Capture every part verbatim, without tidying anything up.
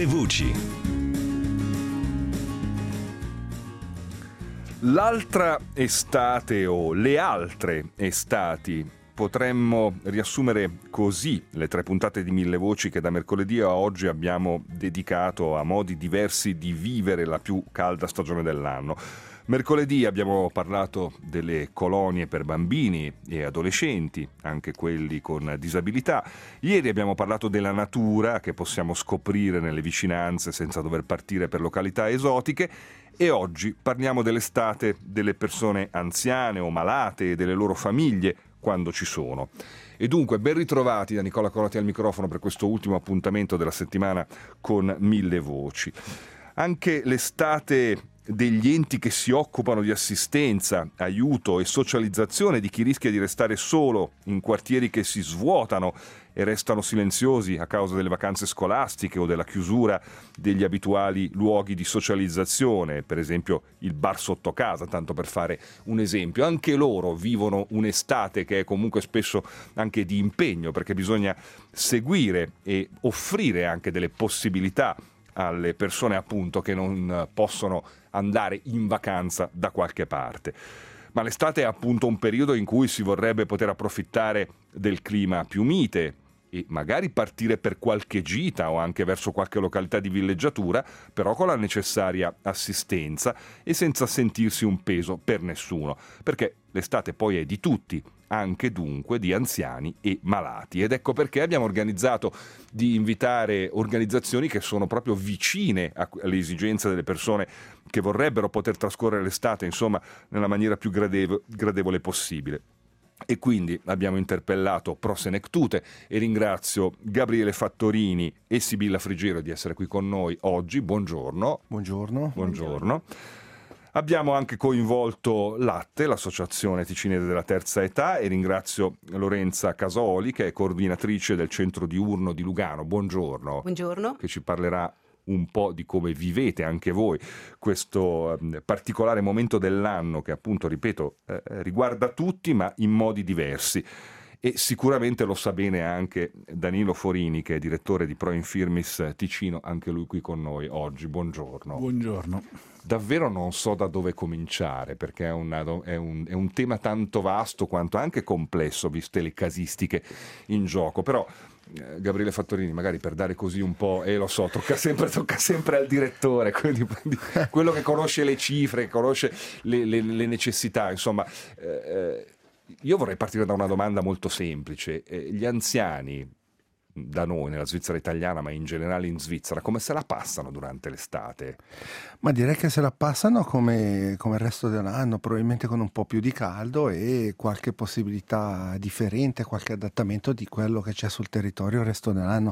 voci. L'altra estate o le altre estati potremmo riassumere così le tre puntate di Mille Voci che da mercoledì a oggi abbiamo dedicato a modi diversi di vivere la più calda stagione dell'anno. Mercoledì abbiamo parlato delle colonie per bambini e adolescenti, anche quelli con disabilità. Ieri abbiamo parlato della natura che possiamo scoprire nelle vicinanze senza dover partire per località esotiche. E oggi parliamo dell'estate delle persone anziane o malate e delle loro famiglie, quando ci sono. E dunque ben ritrovati da Nicola Corati al microfono per questo ultimo appuntamento della settimana con Mille Voci. Anche l'estate degli enti che si occupano di assistenza, aiuto e socializzazione di chi rischia di restare solo in quartieri che si svuotano e restano silenziosi a causa delle vacanze scolastiche o della chiusura degli abituali luoghi di socializzazione, per esempio il bar sotto casa, tanto per fare un esempio. Anche loro vivono un'estate che è comunque spesso anche di impegno, perché bisogna seguire e offrire anche delle possibilità alle persone appunto che non possono andare in vacanza da qualche parte. Ma l'estate è appunto un periodo in cui si vorrebbe poter approfittare del clima più mite e magari partire per qualche gita o anche verso qualche località di villeggiatura, però con la necessaria assistenza e senza sentirsi un peso per nessuno, perché l'estate poi è di tutti, anche dunque di anziani e malati. Ed ecco perché abbiamo organizzato di invitare organizzazioni che sono proprio vicine alle esigenze delle persone che vorrebbero poter trascorrere l'estate, insomma, nella maniera più gradevo- gradevole possibile. E quindi abbiamo interpellato Pro Senectute e ringrazio Gabriele Fattorini e Sibilla Friggero di essere qui con noi oggi. Buongiorno. Buongiorno. Buongiorno. Abbiamo anche coinvolto Latte, l'associazione ticinese della terza età, e ringrazio Lorenza Casoli che è coordinatrice del centro diurno di Lugano. Buongiorno. Buongiorno. Che ci parlerà un po' di come vivete anche voi questo eh, particolare momento dell'anno che appunto, ripeto, eh, riguarda tutti ma in modi diversi. E sicuramente lo sa bene anche Danilo Forini, che è direttore di Pro Infirmis Ticino, anche lui qui con noi oggi. Buongiorno. Buongiorno. Davvero non so da dove cominciare, perché è, una, è, un, è un tema tanto vasto quanto anche complesso, viste le casistiche in gioco. Però eh, Gabriele Fattorini, magari per dare così un po', e eh, lo so, tocca sempre, tocca sempre al direttore, quindi quello che conosce le cifre, che conosce le, le, le necessità, insomma. Eh, io vorrei partire da una domanda molto semplice. Eh, gli anziani da noi, nella Svizzera italiana, ma in generale in Svizzera, come se la passano durante l'estate? Ma direi che se la passano come, come il resto dell'anno, probabilmente con un po' più di caldo e qualche possibilità differente, qualche adattamento di quello che c'è sul territorio il resto dell'anno.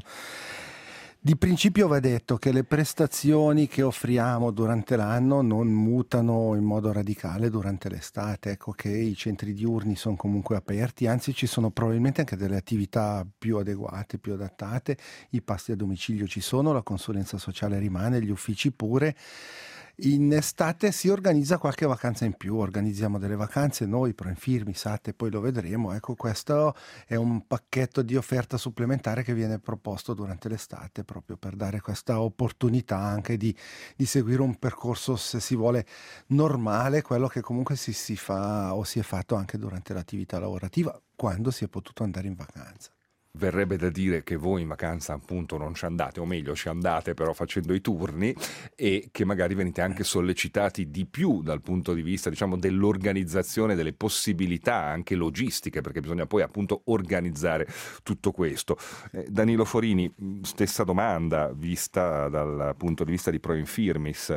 Di principio va detto che le prestazioni che offriamo durante l'anno non mutano in modo radicale durante l'estate. Ecco che i centri diurni sono comunque aperti, anzi ci sono probabilmente anche delle attività più adeguate, più adattate. I pasti a domicilio ci sono, la consulenza sociale rimane, gli uffici pure. In estate si organizza qualche vacanza in più, organizziamo delle vacanze noi, Pro Infirmis, Atte, poi lo vedremo. Ecco, questo è un pacchetto di offerta supplementare che viene proposto durante l'estate proprio per dare questa opportunità anche di, di seguire un percorso, se si vuole, normale, quello che comunque si, si fa o si è fatto anche durante l'attività lavorativa, quando si è potuto andare in vacanza. Verrebbe da dire che voi in vacanza appunto non ci andate, o meglio ci andate però facendo i turni, e che magari venite anche sollecitati di più dal punto di vista, diciamo, dell'organizzazione, delle possibilità anche logistiche, perché bisogna poi appunto organizzare tutto questo. Eh, Danilo Forini, stessa domanda vista dal punto di vista di Pro Infirmis.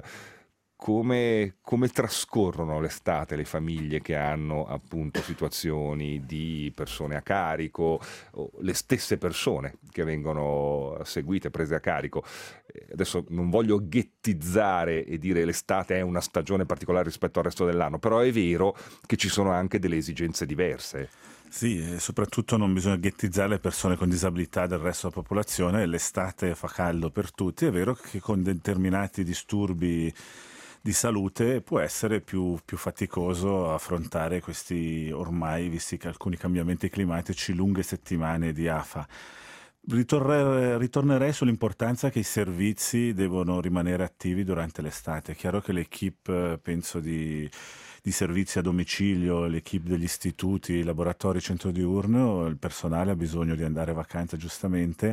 Come, come trascorrono l'estate le famiglie che hanno appunto situazioni di persone a carico, o le stesse persone che vengono seguite, prese a carico? Adesso non voglio ghettizzare e dire l'estate è una stagione particolare rispetto al resto dell'anno, però è vero che ci sono anche delle esigenze diverse. Sì, e soprattutto non bisogna ghettizzare le persone con disabilità del resto della popolazione. L'estate fa caldo per tutti, è vero che con determinati disturbi di salute può essere più, più faticoso affrontare questi, ormai, visti che alcuni cambiamenti climatici, lunghe settimane di afa. Ritorre- ritornerei sull'importanza che i servizi devono rimanere attivi durante l'estate. È chiaro che l'equipe, penso, di, di servizi a domicilio, l'equipe degli istituti, i laboratori, centro diurno, il personale ha bisogno di andare a vacanza giustamente,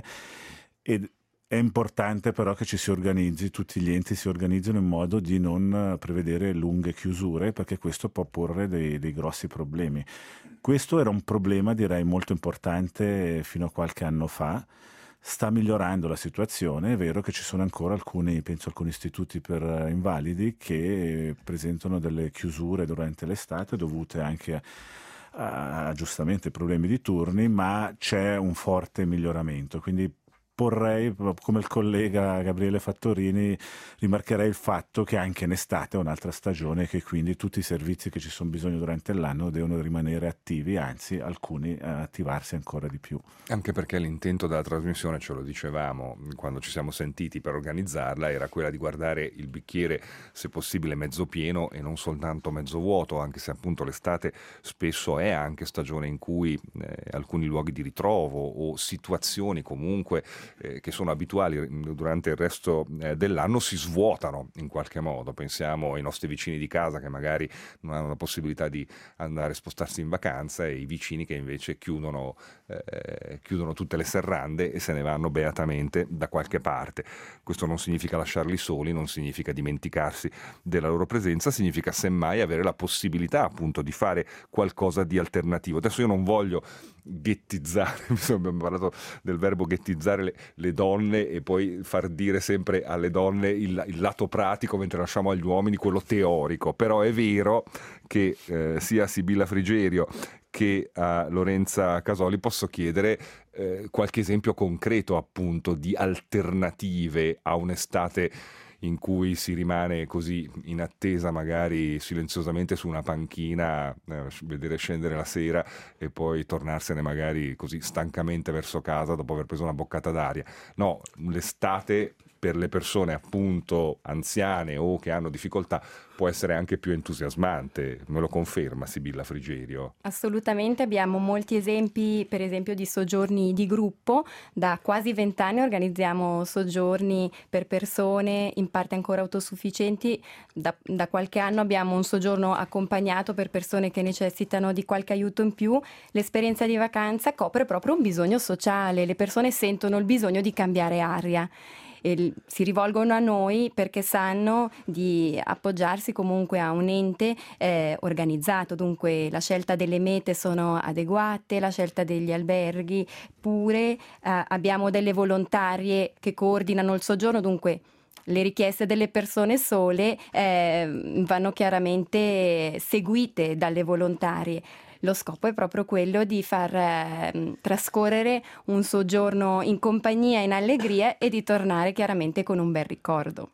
ed è importante però che ci si organizzi, tutti gli enti si organizzino in modo di non prevedere lunghe chiusure, perché questo può porre dei, dei grossi problemi. Questo era un problema, direi, molto importante fino a qualche anno fa. Sta migliorando la situazione. È vero che ci sono ancora alcuni, penso alcuni istituti per invalidi che presentano delle chiusure durante l'estate dovute anche a, a giustamente problemi di turni, ma c'è un forte miglioramento. Quindi porrei, come il collega Gabriele Fattorini, rimarcherei il fatto che anche in estate è un'altra stagione e che quindi tutti i servizi che ci sono bisogno durante l'anno devono rimanere attivi, anzi alcuni eh, attivarsi ancora di più. Anche perché l'intento della trasmissione, ce lo dicevamo quando ci siamo sentiti per organizzarla, era quella di guardare il bicchiere se possibile mezzo pieno e non soltanto mezzo vuoto, anche se appunto l'estate spesso è anche stagione in cui eh, alcuni luoghi di ritrovo o situazioni comunque Eh, che sono abituali durante il resto eh, dell'anno si svuotano in qualche modo. Pensiamo ai nostri vicini di casa che magari non hanno la possibilità di andare a spostarsi in vacanza, e i vicini che invece chiudono, eh, chiudono tutte le serrande e se ne vanno beatamente da qualche parte. Questo non significa lasciarli soli, non significa dimenticarsi della loro presenza, significa semmai avere la possibilità appunto di fare qualcosa di alternativo. Adesso io non voglio ghettizzare, abbiamo parlato del verbo ghettizzare le, le donne e poi far dire sempre alle donne il, il lato pratico mentre lasciamo agli uomini quello teorico, però è vero che eh, sia a Sibilla Frigerio che a Lorenza Casoli posso chiedere eh, qualche esempio concreto appunto di alternative a un'estate in cui si rimane così in attesa, magari silenziosamente su una panchina, eh, vedere scendere la sera e poi tornarsene magari così stancamente verso casa dopo aver preso una boccata d'aria. No, l'estate per le persone appunto anziane o che hanno difficoltà può essere anche più entusiasmante. Me lo conferma Sibilla Frigerio? Assolutamente, abbiamo molti esempi, per esempio di soggiorni di gruppo. Da quasi vent'anni organizziamo soggiorni per persone in parte ancora autosufficienti. Da, da qualche anno abbiamo un soggiorno accompagnato per persone che necessitano di qualche aiuto in più. L'esperienza di vacanza copre proprio un bisogno sociale, le persone sentono il bisogno di cambiare aria. E si rivolgono a noi perché sanno di appoggiarsi comunque a un ente eh, organizzato, dunque la scelta delle mete sono adeguate, la scelta degli alberghi pure, eh, abbiamo delle volontarie che coordinano il soggiorno, dunque le richieste delle persone sole eh, vanno chiaramente seguite dalle volontarie. Lo scopo è proprio quello di far eh, trascorrere un soggiorno in compagnia, in allegria, e di tornare chiaramente con un bel ricordo.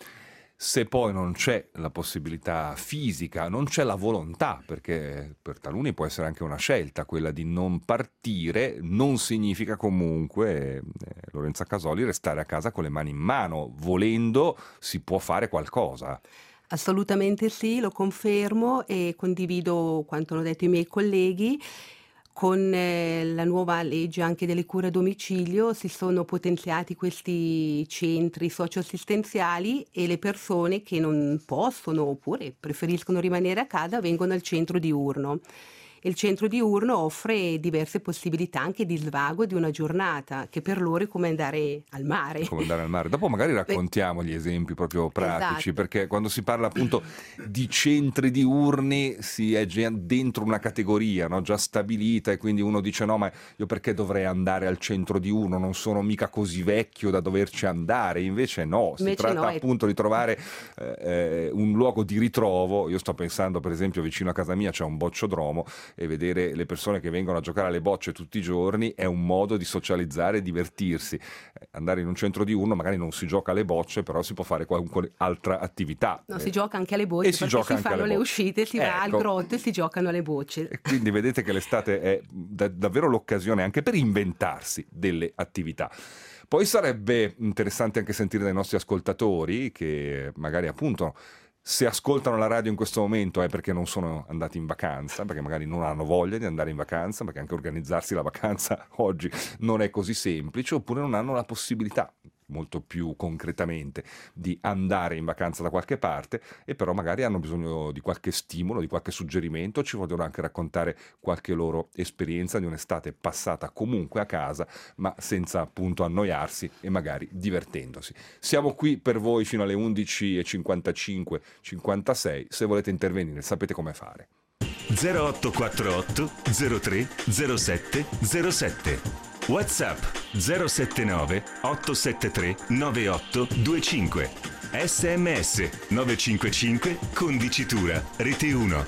Se poi non c'è la possibilità fisica, non c'è la volontà, perché per taluni può essere anche una scelta quella di non partire, non significa comunque, eh, Lorenza Casoli, restare a casa con le mani in mano. Volendo si può fare qualcosa. Assolutamente sì, lo confermo e condivido quanto hanno detto i miei colleghi. Con eh, la nuova legge anche delle cure a domicilio si sono potenziati questi centri socioassistenziali e le persone che non possono oppure preferiscono rimanere a casa vengono al centro diurno. Il centro diurno offre diverse possibilità anche di svago di una giornata, che per loro è come andare al mare. Come andare al mare. Dopo magari raccontiamo gli esempi proprio pratici, Esatto. Perché quando si parla appunto di centri diurni si è già dentro una categoria, no? Già stabilita, e quindi uno dice no, ma io perché dovrei andare al centro diurno? Non sono mica così vecchio da doverci andare. Invece no, si Invece tratta no, è- appunto di trovare eh, un luogo di ritrovo. Io sto pensando per esempio vicino a casa mia c'è un bocciodromo, e vedere le persone che vengono a giocare alle bocce tutti i giorni è un modo di socializzare e divertirsi. Andare in un centro diurno magari non si gioca alle bocce, però si può fare qualunque altra attività. No, Eh, si gioca anche alle bocce, e si perché gioca si anche fanno alle le bocce. uscite, si va al Ecco. grotto e si giocano alle bocce. E quindi vedete che l'estate è da- davvero l'occasione anche per inventarsi delle attività. Poi sarebbe interessante anche sentire dai nostri ascoltatori che magari appunto Se ascoltano la radio in questo momento è perché non sono andati in vacanza, perché magari non hanno voglia di andare in vacanza, perché anche organizzarsi la vacanza oggi non è così semplice, oppure non hanno la possibilità, molto più concretamente, di andare in vacanza da qualche parte, e però magari hanno bisogno di qualche stimolo, di qualche suggerimento, ci vogliono anche raccontare qualche loro esperienza di un'estate passata comunque a casa, ma senza appunto annoiarsi e magari divertendosi. Siamo qui per voi fino alle undici e cinquantacinque cinquantasei, se volete intervenire sapete come fare. zero otto quattro otto zero tre zero sette zero sette. WhatsApp zero sette nove otto sette tre nove otto due cinque. S M S nove cinque cinque Condicitura Rete uno.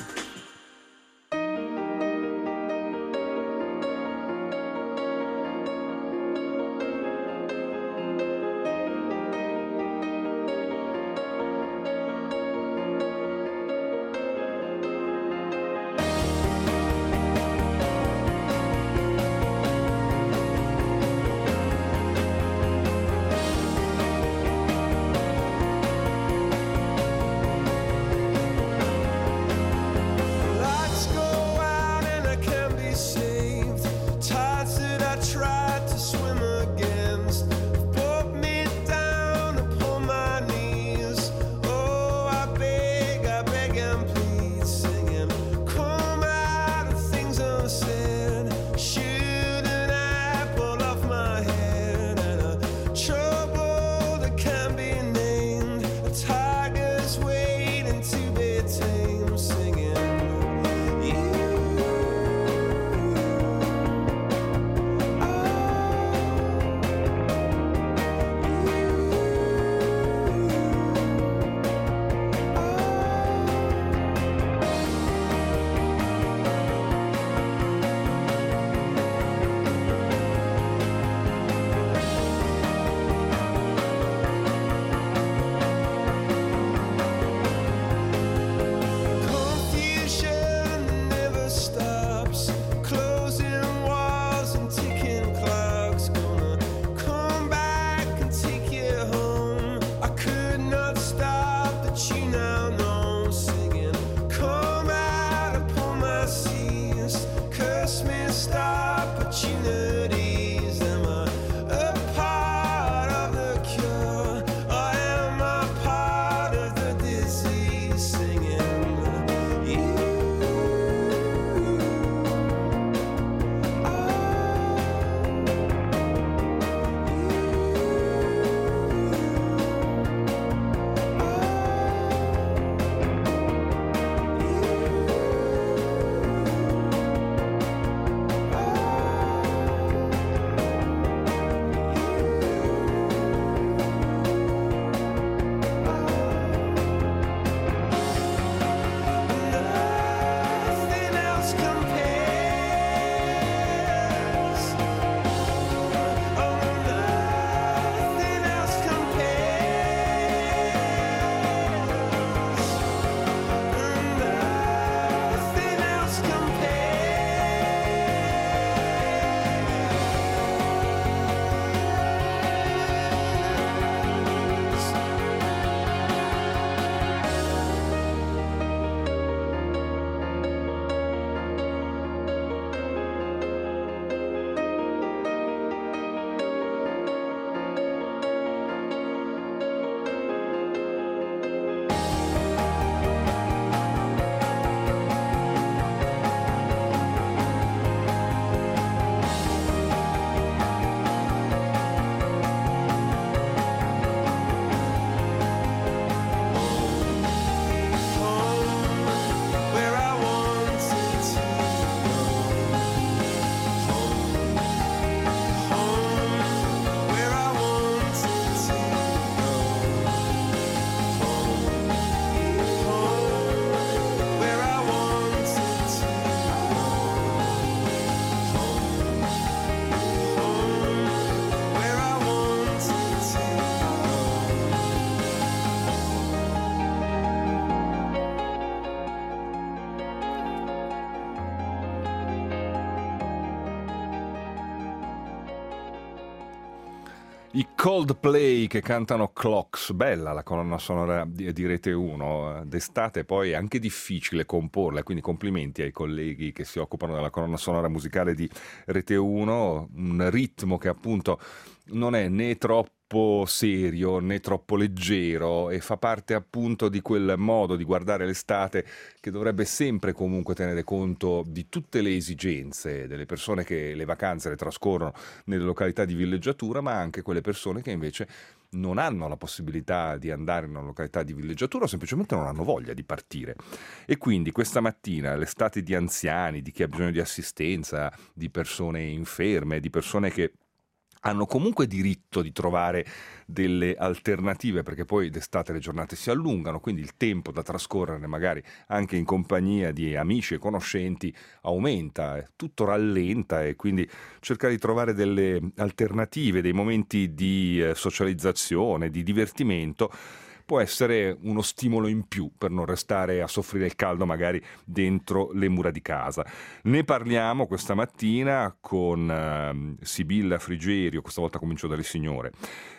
I Coldplay che cantano Clocks, bella la colonna sonora di, di Rete uno, d'estate poi è anche difficile comporla, quindi complimenti ai colleghi che si occupano della colonna sonora musicale di Rete uno, un ritmo che appunto non è né troppo serio né troppo leggero e fa parte appunto di quel modo di guardare l'estate che dovrebbe sempre comunque tenere conto di tutte le esigenze delle persone che le vacanze le trascorrono nelle località di villeggiatura, ma anche quelle persone che invece non hanno la possibilità di andare in una località di villeggiatura o semplicemente non hanno voglia di partire. E quindi questa mattina l'estate di anziani, di chi ha bisogno di assistenza, di persone inferme, di persone che hanno comunque diritto di trovare delle alternative, perché poi d'estate le giornate si allungano, quindi il tempo da trascorrere magari anche in compagnia di amici e conoscenti aumenta, tutto rallenta, e quindi cercare di trovare delle alternative, dei momenti di socializzazione, di divertimento può essere uno stimolo in più per non restare a soffrire il caldo magari dentro le mura di casa. Ne parliamo questa mattina con eh, Sibilla Frigerio, questa volta comincio dalle signore,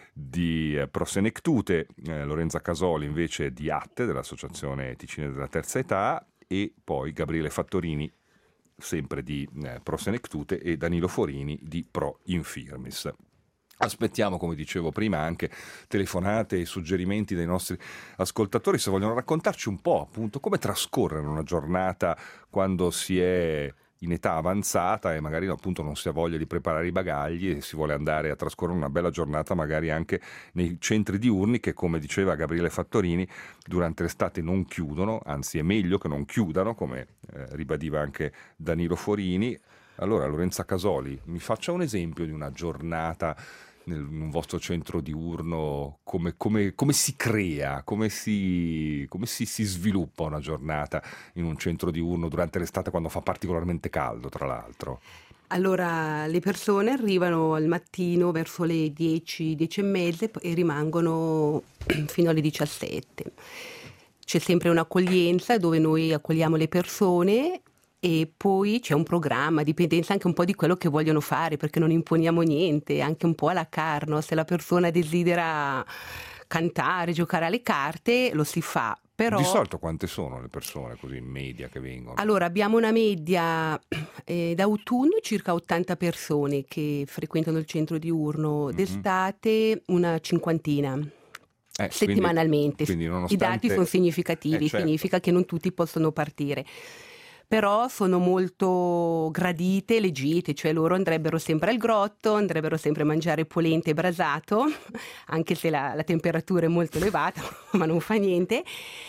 di eh, Prosenectute, eh, Lorenza Casoli invece di Atte, dell'Associazione Ticine della Terza Età, e poi Gabriele Fattorini, sempre di eh, Prosenectute, e Danilo Forini di Pro Infirmis. Aspettiamo, come dicevo prima, anche telefonate e suggerimenti dai nostri ascoltatori se vogliono raccontarci un po' appunto come trascorrere una giornata quando si è in età avanzata e magari appunto non si ha voglia di preparare i bagagli e si vuole andare a trascorrere una bella giornata magari anche nei centri diurni che, come diceva Gabriele Fattorini, durante l'estate non chiudono, anzi è meglio che non chiudano, come eh, ribadiva anche Danilo Forini. Allora, Lorenza Casoli, mi faccia un esempio di una giornata in un vostro centro diurno, come, come, come si crea, come, si, come si, si sviluppa una giornata in un centro diurno durante l'estate quando fa particolarmente caldo, tra l'altro? Allora, le persone arrivano al mattino verso le dieci, dieci e mezza e rimangono fino alle diciassette. C'è sempre un'accoglienza dove noi accogliamo le persone e poi c'è un programma, dipendenza anche un po' di quello che vogliono fare, perché non imponiamo niente, anche un po' alla carno. Se la persona desidera cantare, giocare alle carte, lo si fa. Però... Di solito quante sono le persone così in media che vengono? Allora, abbiamo una media eh, d'autunno circa ottanta persone che frequentano il centro diurno, mm-hmm. d'estate una cinquantina. Eh, settimanalmente. Quindi, quindi nonostante... I dati sono significativi, eh, certo. Significa che non tutti possono partire. Però sono molto gradite e leggite, cioè loro andrebbero sempre al grotto, andrebbero sempre a mangiare polente e brasato, anche se la, la temperatura è molto elevata, ma non fa niente.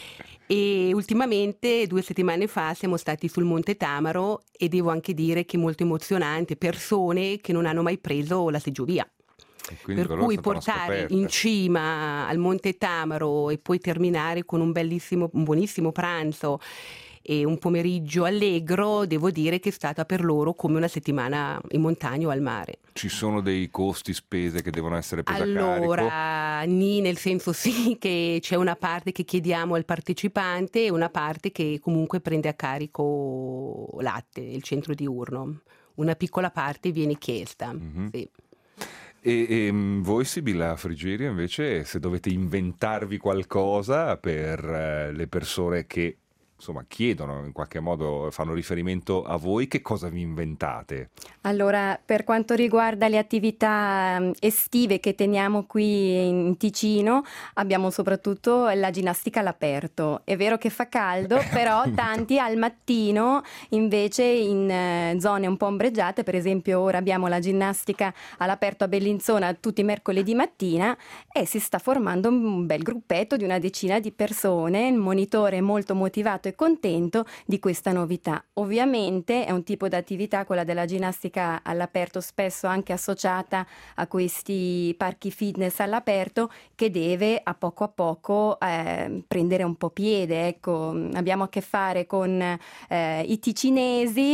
E ultimamente, due settimane fa, siamo stati sul Monte Tamaro e devo anche dire che è molto emozionante, persone che non hanno mai preso la seggiovia. Per cui portare in cima al Monte Tamaro e poi terminare con un bellissimo, un buonissimo pranzo e un pomeriggio allegro, devo dire che è stata per loro come una settimana in montagna o al mare. Ci sono dei costi, spese che devono essere prese allora, a carico? Allora, nì, nel senso sì che c'è una parte che chiediamo al partecipante e una parte che comunque prende a carico latte, il centro diurno. Una piccola parte viene chiesta, mm-hmm. sì. E, e voi, Sibilla Frigerio, invece, se dovete inventarvi qualcosa per eh, le persone che insomma chiedono, in qualche modo fanno riferimento a voi, che cosa vi inventate? Allora, per quanto riguarda le attività estive che teniamo qui in Ticino, abbiamo soprattutto la ginnastica all'aperto. È vero che fa caldo, però tanti al mattino, invece in zone un po' ombreggiate, per esempio ora abbiamo la ginnastica all'aperto a Bellinzona tutti i mercoledì mattina e si sta formando un bel gruppetto di una decina di persone, il monitore è molto motivato e contento di questa novità. Ovviamente è un tipo di attività, quella della ginnastica all'aperto, spesso anche associata a questi parchi fitness all'aperto, che deve a poco a poco eh, prendere un po' piede. Ecco, abbiamo a che fare con eh, i ticinesi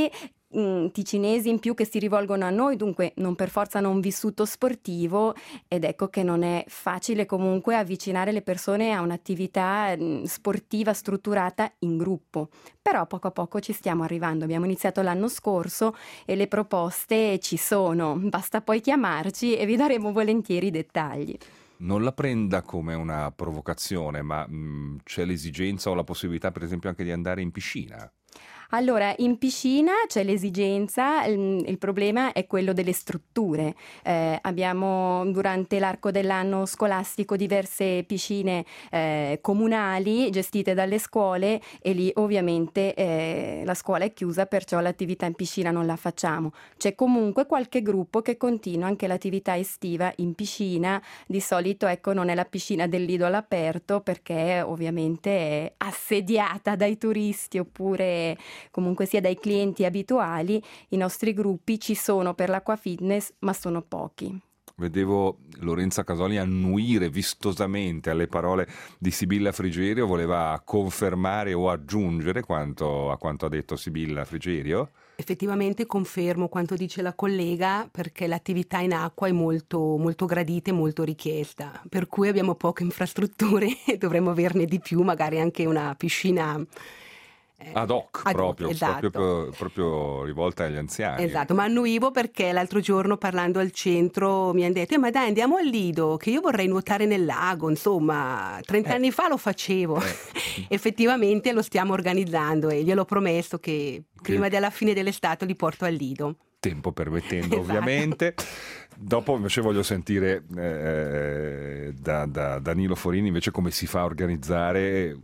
mh, ticinesi in più che si rivolgono a noi, dunque non per forza hanno un vissuto sportivo, ed ecco che non è facile comunque avvicinare le persone a un'attività mh, sportiva strutturata in gruppo. Però poco a poco ci stiamo arrivando, abbiamo iniziato l'anno scorso e le proposte ci sono, basta poi chiamarci e vi daremo volentieri i dettagli. Non la prenda come una provocazione, ma mh, c'è l'esigenza o la possibilità, per esempio, anche di andare in piscina? Allora, in piscina c'è l'esigenza, il, il problema è quello delle strutture. Eh, abbiamo durante l'arco dell'anno scolastico diverse piscine eh, comunali gestite dalle scuole e lì ovviamente eh, la scuola è chiusa, perciò l'attività in piscina non la facciamo. C'è comunque qualche gruppo che continua anche l'attività estiva in piscina, di solito ecco non è la piscina del lido all'aperto perché ovviamente è assediata dai turisti oppure comunque sia dai clienti abituali. I nostri gruppi ci sono per l'acqua fitness, ma sono pochi. Vedevo Lorenza Casoli annuire vistosamente alle parole di Sibilla Frigerio. Voleva confermare o aggiungere quanto, a quanto ha detto Sibilla Frigerio? Effettivamente confermo quanto dice la collega, perché l'attività in acqua è molto, molto gradita e molto richiesta, per cui abbiamo poche infrastrutture e dovremmo averne di più, magari anche una piscina ad hoc, ad proprio, hoc, esatto. proprio, proprio rivolta agli anziani. Esatto, ma annuivo perché l'altro giorno parlando al centro mi hanno detto eh, ma dai andiamo al Lido che io vorrei nuotare nel lago, insomma trenta eh. anni fa lo facevo. Eh. Effettivamente lo stiamo organizzando e gliel'ho promesso che, che prima della fine dell'estate li porto al Lido. Tempo permettendo, esatto. Ovviamente. Dopo invece voglio sentire eh, da, da Danilo Forini invece come si fa a organizzare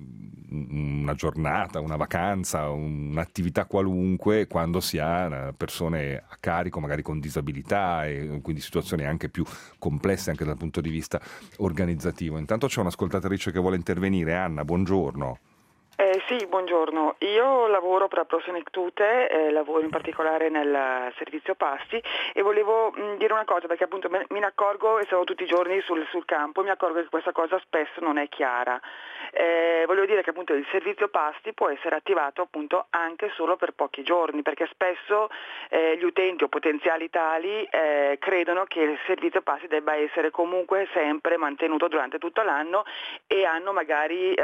una giornata, una vacanza, un'attività qualunque quando si ha persone a carico magari con disabilità e quindi situazioni anche più complesse anche dal punto di vista organizzativo. Intanto c'è un'ascoltatrice che vuole intervenire. Anna, buongiorno. Eh, sì, buongiorno. Io lavoro per la Prosenectute, eh, lavoro in particolare nel servizio pasti e volevo mh, dire una cosa perché appunto me, me ne accorgo e sono tutti i giorni sul, sul campo e mi accorgo che questa cosa spesso non è chiara. Eh, volevo dire che appunto il servizio pasti può essere attivato appunto anche solo per pochi giorni perché spesso eh, gli utenti o potenziali tali eh, credono che il servizio pasti debba essere comunque sempre mantenuto durante tutto l'anno e hanno magari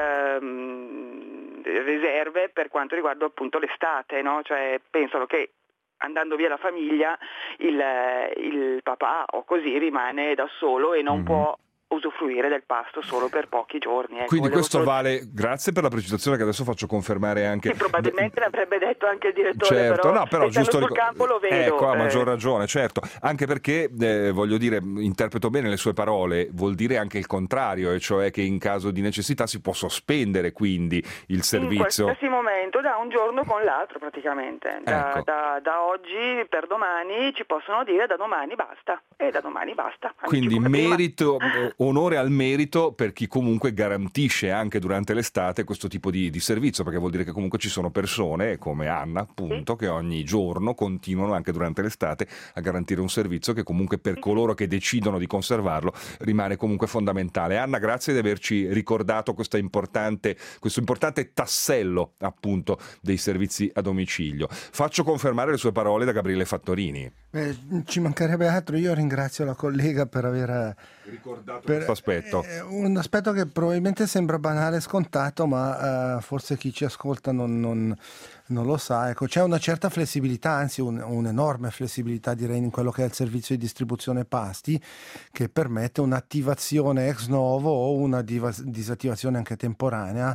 ehm, riserve per quanto riguarda appunto l'estate, no? Cioè pensano che andando via la famiglia il, il papà o così rimane da solo e non mm-hmm. può usufruire del pasto solo per pochi giorni. Ecco, quindi questo solo... vale, grazie per la precisazione che adesso faccio confermare anche. Sì, probabilmente l'avrebbe detto anche il direttore, certo, però, no, però giusto sul ric- campo lo vedo. Ecco, ha eh. maggior ragione, certo, anche perché eh, voglio dire, interpreto bene le sue parole, vuol dire anche il contrario, e cioè che in caso di necessità si può sospendere quindi il servizio. In qualsiasi momento, da un giorno con l'altro praticamente, da, ecco. da, da oggi per domani ci possono dire da domani basta, e da domani basta. Quindi merito, onore al merito per chi comunque garantisce anche durante l'estate questo tipo di, di servizio, perché vuol dire che comunque ci sono persone come Anna appunto sì. che ogni giorno continuano anche durante l'estate a garantire un servizio che comunque per sì. coloro che decidono di conservarlo rimane comunque fondamentale. Anna, grazie di averci ricordato questa importante, questo importante tassello appunto dei servizi a domicilio. Faccio confermare le sue parole da Gabriele Fattorini. Beh, ci mancherebbe altro, io ringrazio la collega per aver ricordato per, questo aspetto. Eh, un aspetto che probabilmente sembra banale e scontato, ma eh, forse chi ci ascolta non, non, non lo sa. Ecco, c'è una certa flessibilità, anzi un, un'enorme flessibilità direi in quello che è il servizio di distribuzione pasti, che permette un'attivazione ex novo o una diva, disattivazione anche temporanea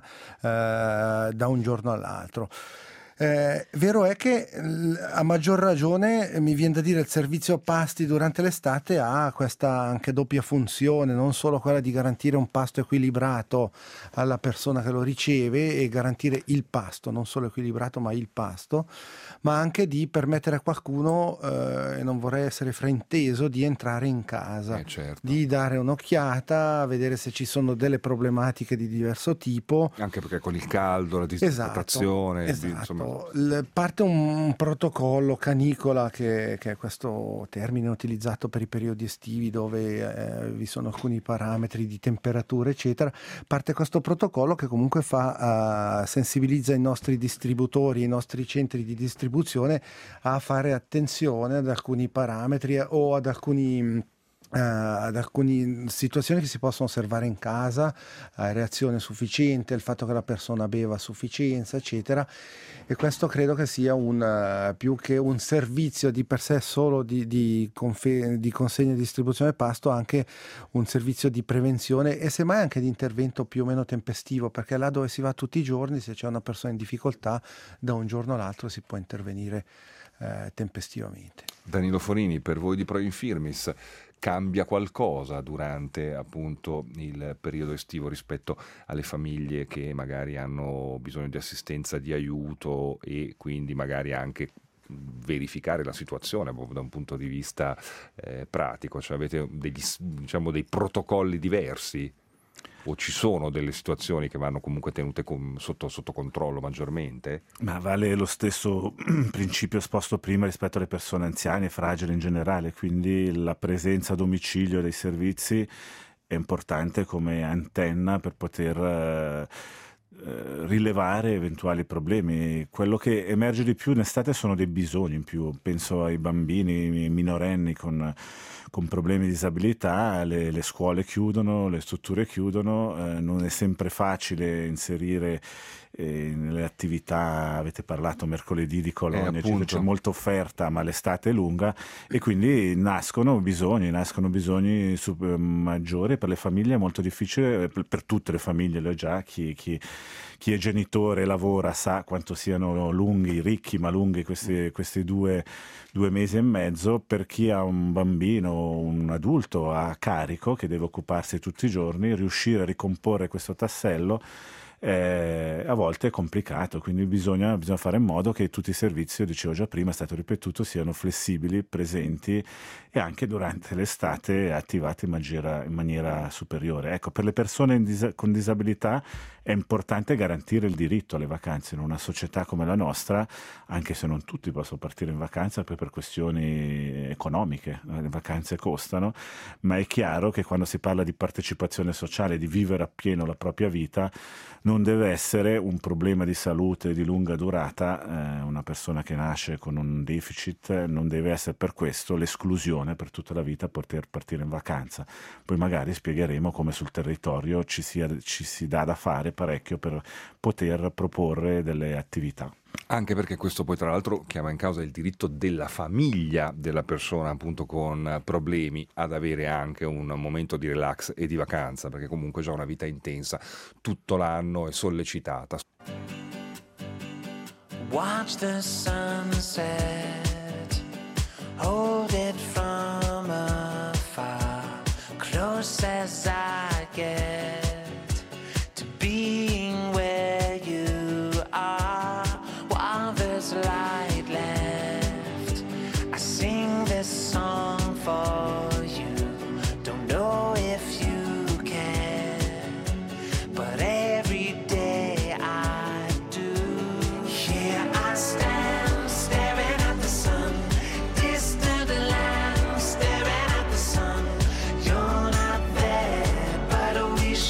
eh, da un giorno all'altro. Eh, vero è che a maggior ragione mi viene da dire il servizio pasti durante l'estate ha questa anche doppia funzione, non solo quella di garantire un pasto equilibrato alla persona che lo riceve e garantire il pasto, non solo equilibrato ma il pasto, ma anche di permettere a qualcuno, eh, e non vorrei essere frainteso, di entrare in casa, eh certo. di dare un'occhiata, vedere se ci sono delle problematiche di diverso tipo, anche perché con il caldo, la disidratazione, esatto, di, esatto. insomma Esatto, L- parte un, un protocollo canicola che, che è questo termine utilizzato per i periodi estivi dove eh, vi sono alcuni parametri di temperatura eccetera. Parte questo protocollo che comunque fa uh, sensibilizza i nostri distributori, i nostri centri di distribuzione a fare attenzione ad alcuni parametri o ad alcuni Uh, ad alcune situazioni che si possono osservare in casa, uh, reazione sufficiente, il fatto che la persona beva a sufficienza, eccetera. E questo credo che sia un, uh, più che un servizio di per sé solo di, di, confe- di consegna e distribuzione pasto, anche un servizio di prevenzione e semmai anche di intervento più o meno tempestivo, perché là dove si va tutti i giorni, se c'è una persona in difficoltà, da un giorno all'altro si può intervenire uh, tempestivamente. Danilo Forini, per voi di Pro Infirmis, cambia qualcosa durante appunto il periodo estivo rispetto alle famiglie che magari hanno bisogno di assistenza, di aiuto e quindi magari anche verificare la situazione proprio da un punto di vista eh, pratico? Cioè avete degli, diciamo, dei protocolli diversi? O ci sono delle situazioni che vanno comunque tenute con, sotto, sotto controllo maggiormente? Ma vale lo stesso principio esposto prima rispetto alle persone anziane e fragili in generale, quindi la presenza a domicilio dei servizi è importante come antenna per poter eh, rilevare eventuali problemi. Quello che emerge di più in estate sono dei bisogni in più, penso ai bambini, ai minorenni con con problemi di disabilità, le, le scuole chiudono, le strutture chiudono, eh, non è sempre facile inserire eh, nelle attività, avete parlato mercoledì di Colonia, eh, c'è molta offerta ma l'estate è lunga e quindi nascono bisogni, nascono bisogni super, maggiori per le famiglie, è molto difficile, per, per tutte le famiglie, lo è già, chi, chi, chi è genitore e lavora sa quanto siano lunghi, ricchi ma lunghi questi, questi due, due mesi e mezzo. Per chi ha un bambino un adulto a carico che deve occuparsi tutti i giorni, riuscire a ricomporre questo tassello eh, a volte è complicato, quindi bisogna, bisogna fare in modo che tutti i servizi, io dicevo già prima, è stato ripetuto, siano flessibili, presenti e anche durante l'estate attivati in maniera, in maniera superiore. Ecco, per le persone in dis- con disabilità è importante garantire il diritto alle vacanze in una società come la nostra, anche se non tutti possono partire in vacanza per, per questioni economiche, le vacanze costano, ma è chiaro che quando si parla di partecipazione sociale, di vivere appieno la propria vita, non deve essere un problema di salute di lunga durata, eh, una persona che nasce con un deficit non deve essere per questo l'esclusione per tutta la vita poter partire in vacanza. Poi magari spiegheremo come sul territorio ci, sia, ci si dà da fare parecchio per poter proporre delle attività. Anche perché questo poi tra l'altro chiama in causa il diritto della famiglia della persona appunto con problemi ad avere anche un momento di relax e di vacanza, perché comunque già una vita intensa tutto l'anno è sollecitata. Watch the sunset, hold it from afar, close as I get to being where you are. While there's light left, I sing this song for you. Don't know if you can, but every day I do. Here I stand, staring at the sun, distant land, staring at the sun. You're not there, but we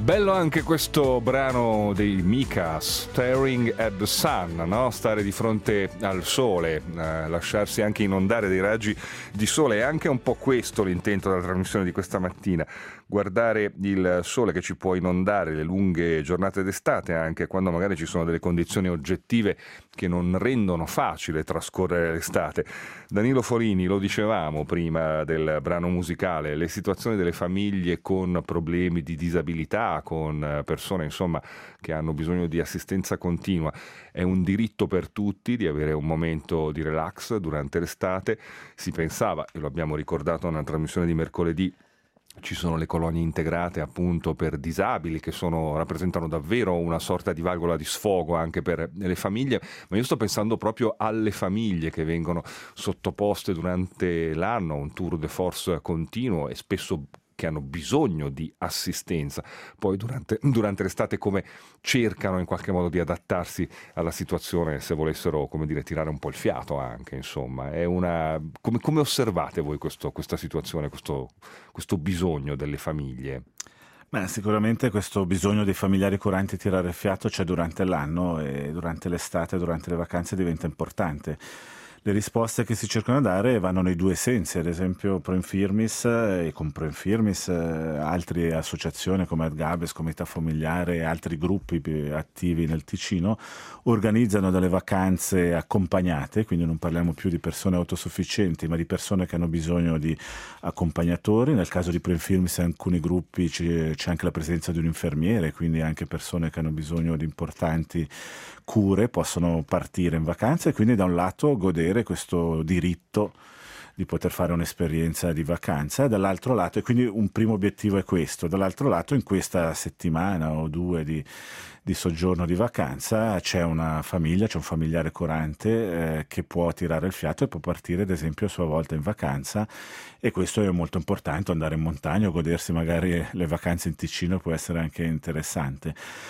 Bello anche questo brano dei Mika, Staring at the Sun, no? Stare di fronte al sole, eh, lasciarsi anche inondare dei raggi di sole. È anche un po' questo l'intento della trasmissione di questa mattina, guardare il sole che ci può inondare, le lunghe giornate d'estate, anche quando magari ci sono delle condizioni oggettive che non rendono facile trascorrere l'estate. Danilo Forini, lo dicevamo prima del brano musicale, le situazioni delle famiglie con problemi di disabilità, con persone insomma che hanno bisogno di assistenza continua. È un diritto per tutti di avere un momento di relax durante l'estate. Si pensava, e lo abbiamo ricordato nella trasmissione di mercoledì, ci sono le colonie integrate appunto per disabili che sono, rappresentano davvero una sorta di valvola di sfogo anche per le famiglie, ma io sto pensando proprio alle famiglie che vengono sottoposte durante l'anno a un tour de force continuo e spesso che hanno bisogno di assistenza. Poi durante, durante l'estate come cercano in qualche modo di adattarsi alla situazione, se volessero, come dire, tirare un po' il fiato anche, insomma. È una... come, come osservate voi questo, questa situazione, questo, questo bisogno delle famiglie? Beh, sicuramente questo bisogno dei familiari curanti di tirare il fiato c'è durante l'anno e durante l'estate, durante le vacanze diventa importante. Le risposte che si cercano di dare vanno nei due sensi, ad esempio Pro Infirmis e con Pro Infirmis altre associazioni come Adgabes, Comunità Familiare e altri gruppi attivi nel Ticino organizzano delle vacanze accompagnate, quindi non parliamo più di persone autosufficienti ma di persone che hanno bisogno di accompagnatori. Nel caso di Pro Infirmis in alcuni gruppi c'è anche la presenza di un infermiere, quindi anche persone che hanno bisogno di importanti cure possono partire in vacanza e quindi da un lato godere questo diritto di poter fare un'esperienza di vacanza, e dall'altro lato, e quindi un primo obiettivo è questo, dall'altro lato in questa settimana o due di, di soggiorno di vacanza c'è una famiglia, c'è un familiare curante eh, che può tirare il fiato e può partire ad esempio a sua volta in vacanza, e questo è molto importante. Andare in montagna o godersi magari le vacanze in Ticino può essere anche interessante.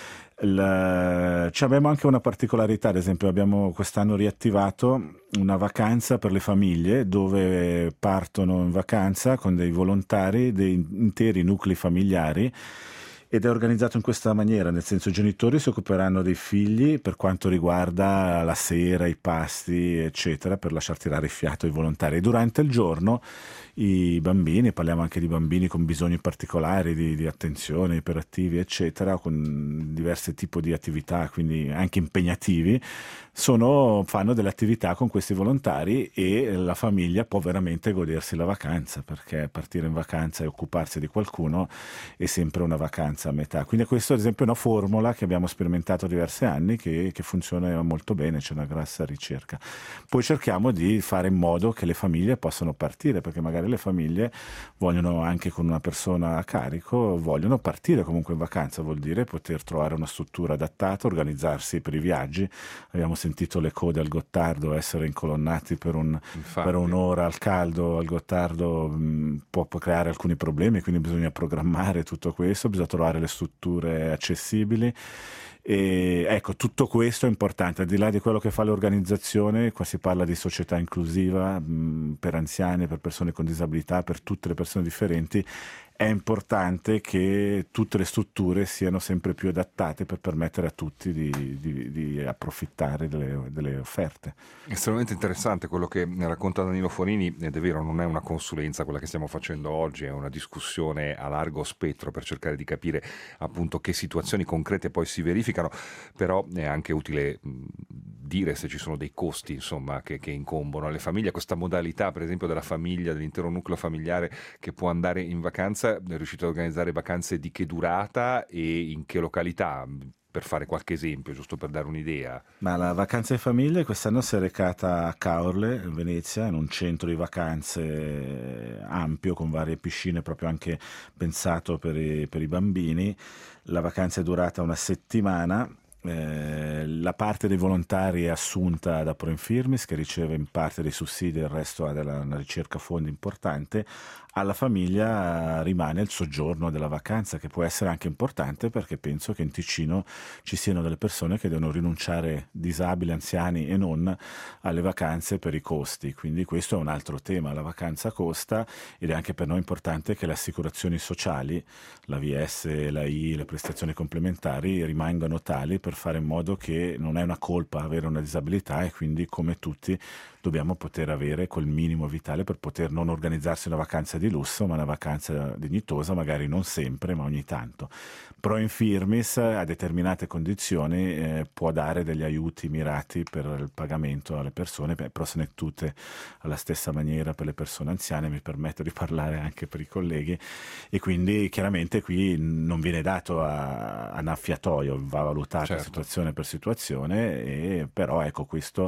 La... abbiamo anche una particolarità, ad esempio abbiamo quest'anno riattivato una vacanza per le famiglie dove partono in vacanza con dei volontari, dei interi nuclei familiari, ed è organizzato in questa maniera, nel senso i genitori si occuperanno dei figli per quanto riguarda la sera, i pasti eccetera, per lasciar tirare il fiato ai volontari, e durante il giorno i bambini, parliamo anche di bambini con bisogni particolari di, di attenzione, iperattivi eccetera, con diversi tipi di attività, quindi anche impegnativi, sono, fanno delle attività con questi volontari e la famiglia può veramente godersi la vacanza, perché partire in vacanza e occuparsi di qualcuno è sempre una vacanza a metà. Quindi questa ad esempio è una formula che abbiamo sperimentato diversi anni che, che funziona molto bene, c'è una grossa ricerca. Poi cerchiamo di fare in modo che le famiglie possano partire, perché magari le famiglie vogliono, anche con una persona a carico, vogliono partire comunque in vacanza, vuol dire poter trovare una struttura adattata, organizzarsi per i viaggi. Abbiamo sentito le code al Gottardo, essere incolonnati per, un, per un'ora al caldo al Gottardo mh, può, può creare alcuni problemi, quindi bisogna programmare tutto questo, bisogna trovare le strutture accessibili. E ecco, tutto questo è importante, al di là di quello che fa l'organizzazione. Qua si parla di società inclusiva mh, per anziani, per persone con disabilità, per tutte le persone differenti. È importante che tutte le strutture siano sempre più adattate per permettere a tutti di, di, di approfittare delle, delle offerte. Estremamente interessante quello che racconta Danilo Forini, ed è vero, non è una consulenza quella che stiamo facendo oggi, è una discussione a largo spettro per cercare di capire appunto che situazioni concrete poi si verificano, però è anche utile dire se ci sono dei costi insomma che, che incombono alle famiglie. Questa modalità per esempio della famiglia, dell'intero nucleo familiare che può andare in vacanza, è riuscito a organizzare vacanze di che durata e in che località? Per fare qualche esempio, giusto per dare un'idea. Ma la vacanza di famiglie quest'anno si è recata a Caorle, in Venezia, in un centro di vacanze ampio con varie piscine, proprio anche pensato per i, per i bambini. La vacanza è durata una settimana Eh, la parte dei volontari è assunta da Pro Infirmis, che riceve in parte dei sussidi, il resto ha della, una ricerca fondi importante. Alla famiglia rimane il soggiorno della vacanza, che può essere anche importante, perché penso che in Ticino ci siano delle persone che devono rinunciare, disabili, anziani e non, alle vacanze per i costi. Quindi questo è un altro tema. La vacanza costa, ed è anche per noi importante che le assicurazioni sociali, la V S, la I, le prestazioni complementari rimangano tali per fare in modo che non è una colpa avere una disabilità, e quindi come tutti dobbiamo poter avere quel minimo vitale per poter non organizzarsi una vacanza di lusso, ma una vacanza dignitosa, magari non sempre, ma ogni tanto. Pro Infirmis a determinate condizioni eh, può dare degli aiuti mirati per il pagamento alle persone. Beh, Pro Senectute alla stessa maniera per le persone anziane, mi permetto di parlare anche per i colleghi, e quindi chiaramente qui non viene dato a, a annaffiatoio, va valutata certo. situazione per situazione, e però ecco, questo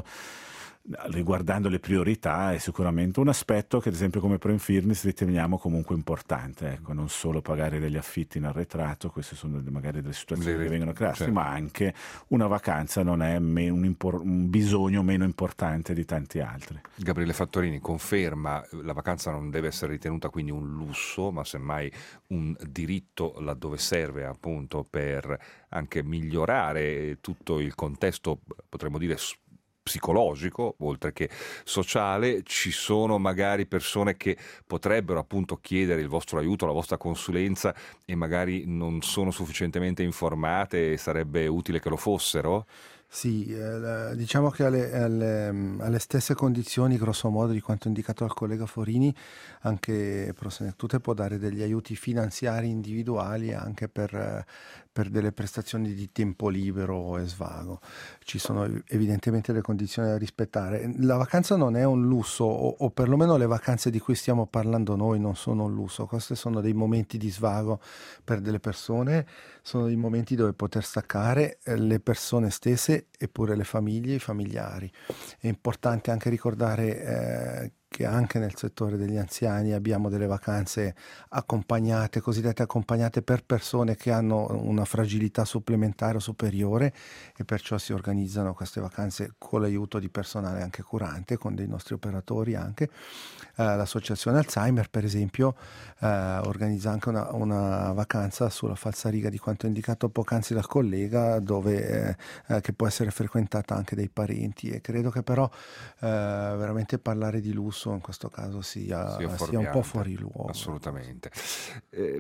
riguardando le priorità è sicuramente un aspetto che ad esempio come Pro Infirmis riteniamo comunque importante, ecco, non solo pagare degli affitti in arretrato, queste sono magari delle situazioni Le, che vengono create, certo. ma anche una vacanza non è me- un, impor- un bisogno meno importante di tanti altri. Gabriele Fattorini conferma, la vacanza non deve essere ritenuta quindi un lusso, ma semmai un diritto laddove serve appunto per anche migliorare tutto il contesto, potremmo dire psicologico, oltre che sociale. Ci sono magari persone che potrebbero appunto chiedere il vostro aiuto, la vostra consulenza, e magari non sono sufficientemente informate, e sarebbe utile che lo fossero? Sì, eh, diciamo che alle, alle, alle stesse condizioni, grosso modo, di quanto indicato dal collega Forini, anche Pro Senectute può dare degli aiuti finanziari individuali anche per, per delle prestazioni di tempo libero e svago. Ci sono evidentemente le condizioni da rispettare. La vacanza non è un lusso, o, o perlomeno le vacanze di cui stiamo parlando noi non sono un lusso. Questi sono dei momenti di svago per delle persone, sono dei momenti dove poter staccare eh, le persone stesse e pure le famiglie e i familiari. È importante anche ricordare eh, che anche nel settore degli anziani abbiamo delle vacanze accompagnate, cosiddette accompagnate, per persone che hanno una fragilità supplementare o superiore, e perciò si organizzano queste vacanze con l'aiuto di personale anche curante, con dei nostri operatori anche. Eh, l'associazione Alzheimer, per esempio, eh, organizza anche una, una vacanza sulla falsariga di quanto indicato poc'anzi dal collega, dove, eh, eh, che può essere frequentata anche dai parenti, e credo che però eh, veramente parlare di lusso in questo caso sia, sia un po' fuori luogo. Assolutamente. Eh,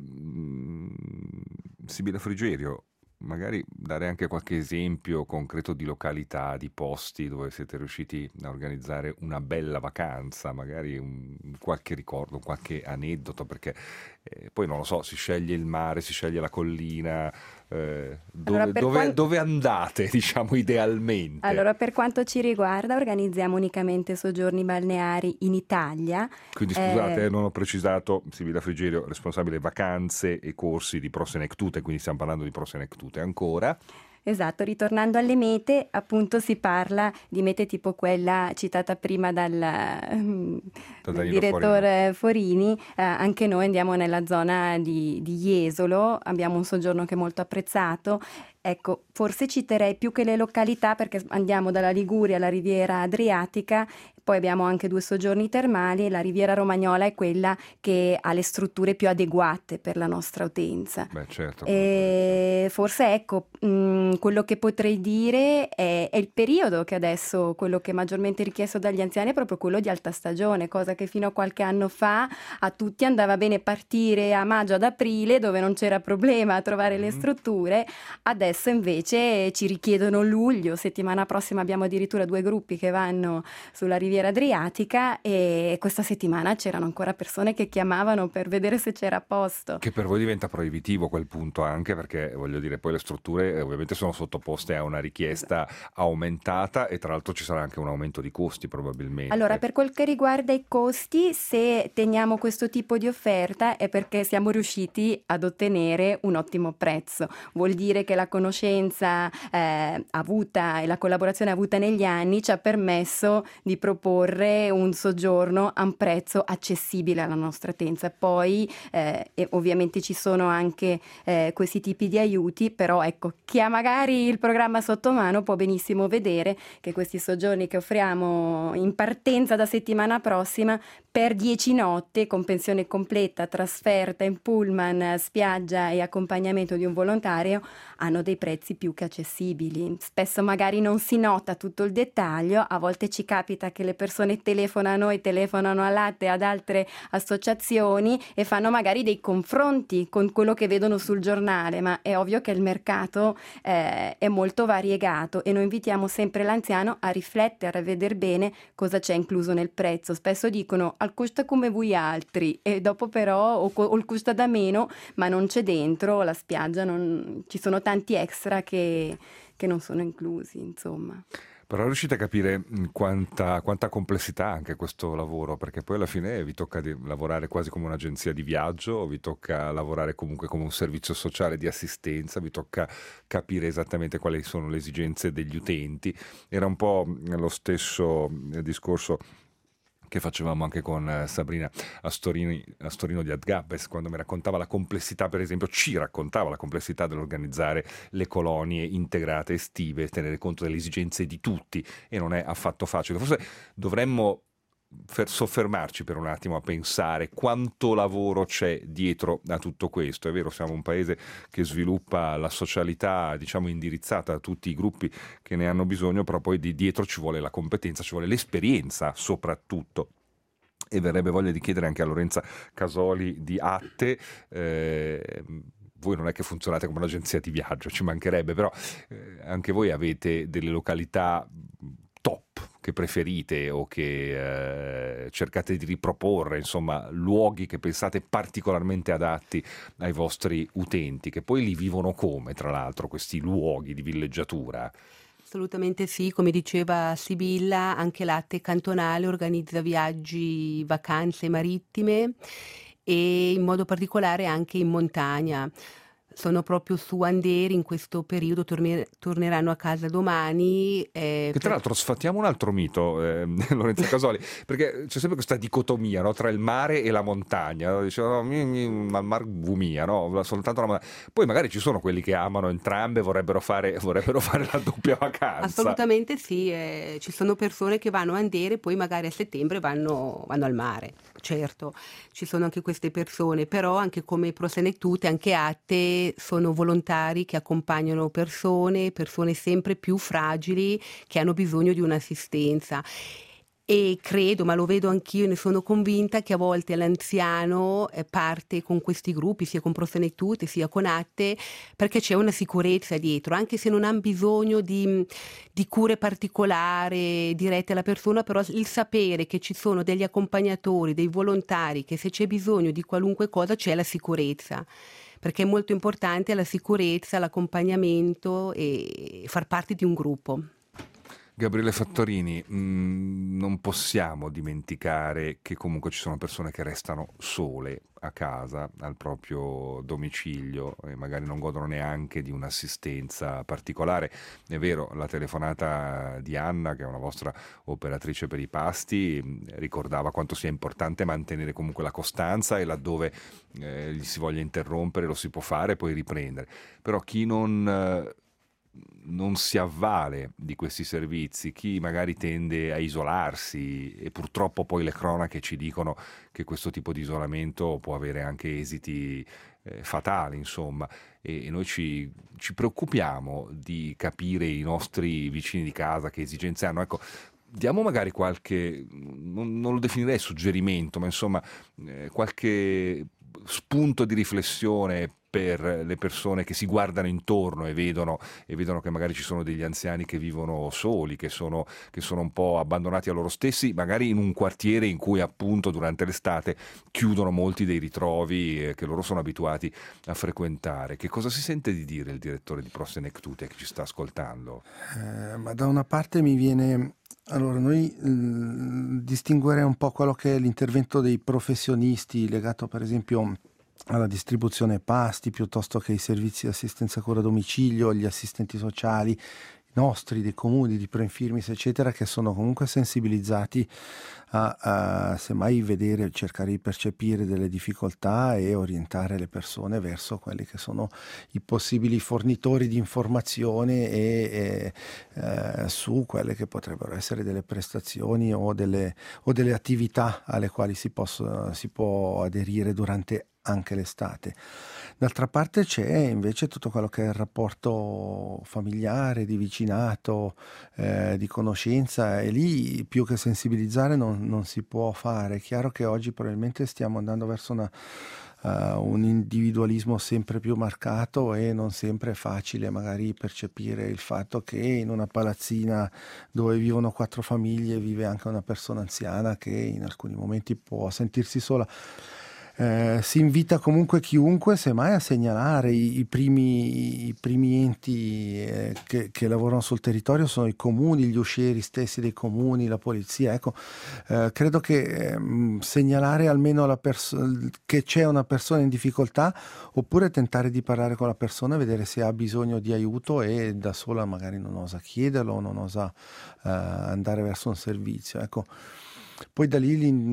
Sibilla Frigerio, magari dare anche qualche esempio concreto di località, di posti dove siete riusciti a organizzare una bella vacanza, magari un, qualche ricordo, qualche aneddoto, perché eh, poi non lo so, si sceglie il mare, si sceglie la collina, eh, dove, allora, dove, quant... dove andate, diciamo, idealmente? Allora, per quanto ci riguarda, organizziamo unicamente soggiorni balneari in Italia. Quindi scusate, eh... non ho precisato, Sibilla Frigerio, responsabile vacanze e corsi di Pro Senectute, quindi stiamo parlando di Pro Senectute ancora. Esatto, ritornando alle mete, appunto si parla di mete tipo quella citata prima dal, dal direttore Forini. Forini. Eh, anche noi andiamo nella zona di, di Jesolo, abbiamo un soggiorno che è molto apprezzato. Ecco, forse citerei più che le località, perché andiamo dalla Liguria alla Riviera Adriatica, poi abbiamo anche due soggiorni termali, e la Riviera Romagnola è quella che ha le strutture più adeguate per la nostra utenza. Beh, certo. E forse ecco, mh, quello che potrei dire è, è il periodo che adesso, quello che è maggiormente richiesto dagli anziani è proprio quello di alta stagione, cosa che fino a qualche anno fa a tutti andava bene partire a maggio, ad aprile, dove non c'era problema a trovare mm. le strutture. Adesso invece ci richiedono luglio, settimana prossima abbiamo addirittura due gruppi che vanno sulla Riviera Adriatica, e questa settimana c'erano ancora persone che chiamavano per vedere se c'era a posto. Che per voi diventa proibitivo a quel punto, anche perché voglio dire, poi le strutture eh, ovviamente sono sottoposte a una richiesta aumentata, e tra l'altro ci sarà anche un aumento di costi probabilmente. Allora, per quel che riguarda i costi, se teniamo questo tipo di offerta è perché siamo riusciti ad ottenere un ottimo prezzo. Vuol dire che la conoscenza eh, avuta e la collaborazione avuta negli anni ci ha permesso di proporre un soggiorno a un prezzo accessibile alla nostra tenza. Poi eh, e ovviamente ci sono anche eh, questi tipi di aiuti, però ecco, chi ha magari il programma sotto mano può benissimo vedere che questi soggiorni che offriamo in partenza da settimana prossima per dieci notti con pensione completa, trasferta in pullman, spiaggia e accompagnamento di un volontario hanno dei prezzi più che accessibili. Spesso magari non si nota tutto il dettaglio, a volte ci capita che le persone telefonano e telefonano all'A T E, ad altre associazioni e fanno magari dei confronti con quello che vedono sul giornale, ma è ovvio che il mercato eh, è molto variegato e noi invitiamo sempre l'anziano a riflettere, a vedere bene cosa c'è incluso nel prezzo. Spesso dicono al costa come voi altri e dopo però o, o il costa da meno, ma non c'è dentro la spiaggia, non, ci sono tanti extra che, che non sono inclusi, insomma. Però riuscite a capire quanta, quanta complessità ha anche questo lavoro, perché poi alla fine vi tocca di lavorare quasi come un'agenzia di viaggio, vi tocca lavorare comunque come un servizio sociale di assistenza, vi tocca capire esattamente quali sono le esigenze degli utenti. Era un po' lo stesso discorso che facevamo anche con Sabrina Astorini, Astorino di Adgabbes, quando mi raccontava la complessità, per esempio ci raccontava la complessità dell'organizzare le colonie integrate estive, tenere conto delle esigenze di tutti, e non è affatto facile. Forse dovremmo soffermarci per un attimo a pensare quanto lavoro c'è dietro a tutto questo. È vero, siamo un paese che sviluppa la socialità, diciamo, indirizzata a tutti i gruppi che ne hanno bisogno, però poi di dietro ci vuole la competenza, ci vuole l'esperienza soprattutto. E verrebbe voglia di chiedere anche a Lorenza Casoli di A T E, eh, voi non è che funzionate come un'agenzia di viaggio, ci mancherebbe, però eh, anche voi avete delle località top che preferite o che eh, cercate di riproporre, insomma luoghi che pensate particolarmente adatti ai vostri utenti, che poi li vivono come, tra l'altro, questi luoghi di villeggiatura? Assolutamente sì, come diceva Sibilla, anche l'A T E cantonale organizza viaggi, vacanze marittime e in modo particolare anche in montagna. Sono proprio su Anderi in questo periodo, torner- torneranno a casa domani. Eh, che tra l'altro sfattiamo un altro mito, eh, Lorenzo Casoli, perché c'è sempre questa dicotomia, no, tra il mare e la montagna. Dicevano, al mar vumia, no? Soltanto la montagna. Poi magari ci sono quelli che amano entrambe, vorrebbero fare, vorrebbero fare la doppia vacanza. Assolutamente sì, eh, ci sono persone che vanno a Anderi e poi magari a settembre vanno, vanno al mare. Certo, ci sono anche queste persone, però anche come Prosenectute, anche A T E sono volontari che accompagnano persone, persone sempre più fragili che hanno bisogno di un'assistenza. E credo, ma lo vedo anch'io, ne sono convinta, che a volte l'anziano parte con questi gruppi, sia con Prosenectute sia con A T E, perché c'è una sicurezza dietro, anche se non hanno bisogno di, di cure particolari dirette alla persona, però il sapere che ci sono degli accompagnatori, dei volontari, che se c'è bisogno di qualunque cosa c'è la sicurezza, perché è molto importante la sicurezza, l'accompagnamento e far parte di un gruppo. Gabriele Fattorini, mh, non possiamo dimenticare che comunque ci sono persone che restano sole a casa, al proprio domicilio, e magari non godono neanche di un'assistenza particolare. È vero, la telefonata di Anna, che è una vostra operatrice per i pasti, ricordava quanto sia importante mantenere comunque la costanza, e laddove eh, gli si voglia interrompere lo si può fare e poi riprendere. Però chi non... Eh, non si avvale di questi servizi, chi magari tende a isolarsi, e purtroppo poi le cronache ci dicono che questo tipo di isolamento può avere anche esiti eh, fatali, insomma, e, e noi ci, ci preoccupiamo di capire i nostri vicini di casa che esigenze hanno. Ecco, diamo magari qualche, non, non lo definirei suggerimento, ma insomma eh, qualche spunto di riflessione per le persone che si guardano intorno e vedono, e vedono che magari ci sono degli anziani che vivono soli, che sono, che sono un po' abbandonati a loro stessi, magari in un quartiere in cui appunto durante l'estate chiudono molti dei ritrovi che loro sono abituati a frequentare. Che cosa si sente di dire il direttore di Prosenectute che ci sta ascoltando? Eh, ma da una parte mi viene... Allora, noi eh, distinguerei un po' quello che è l'intervento dei professionisti legato per esempio alla distribuzione pasti, piuttosto che ai servizi di assistenza cura a domicilio, gli assistenti sociali nostri, dei comuni, di Pro-Infirmis, eccetera, che sono comunque sensibilizzati a, a semmai vedere, cercare di percepire delle difficoltà e orientare le persone verso quelli che sono i possibili fornitori di informazione e, e eh, su quelle che potrebbero essere delle prestazioni o delle, o delle attività alle quali si, posso, si può aderire durante anche l'estate. D'altra parte c'è invece tutto quello che è il rapporto familiare, di vicinato, eh, di conoscenza, e lì più che sensibilizzare non, non si può fare. È chiaro che oggi probabilmente stiamo andando verso una, uh, un individualismo sempre più marcato e non sempre è facile magari percepire il fatto che in una palazzina dove vivono quattro famiglie vive anche una persona anziana che in alcuni momenti può sentirsi sola. Eh, si invita comunque chiunque semmai a segnalare i, i, primi, i primi enti eh, che, che lavorano sul territorio sono i comuni, gli uscieri stessi dei comuni, la polizia. Ecco, eh, credo che eh, segnalare almeno la perso- che c'è una persona in difficoltà, oppure tentare di parlare con la persona, vedere se ha bisogno di aiuto e da sola magari non osa chiederlo o non osa eh, andare verso un servizio. Ecco. Poi da